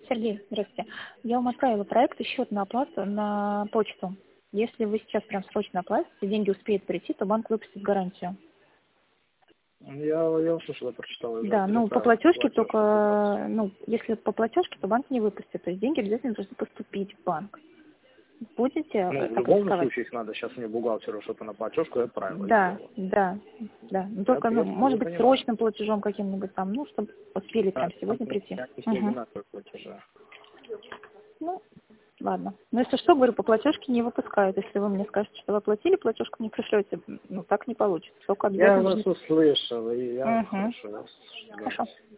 Сергей, здравствуйте. Я вам отправила проект и счет на оплату на почту. Если вы сейчас прям срочно оплатите, деньги успеют прийти, то банк выпустит гарантию. Я услышал, я прочитал. Да, ну по платежке только, ну, если по платежке, то банк не выпустит. То есть деньги обязательно должны поступить в банк. Будете Ну, в так любом рисковать? случае их надо сейчас мне бухгалтеру что-то на платежку отправить. Да, да, да. Ну, только, ну, может быть, понимаю. срочным платежом каким-нибудь там, ну, чтобы успели прям сегодня прийти. Одинаковые платежи. Ну, ладно. Но если что, говорю, по платежке не выпускают. Если вы мне скажете, что вы оплатили, платежку не пришлете, ну, так не получится. Только Я обязательно вас услышал, и я Угу. хорошо. Хорошо.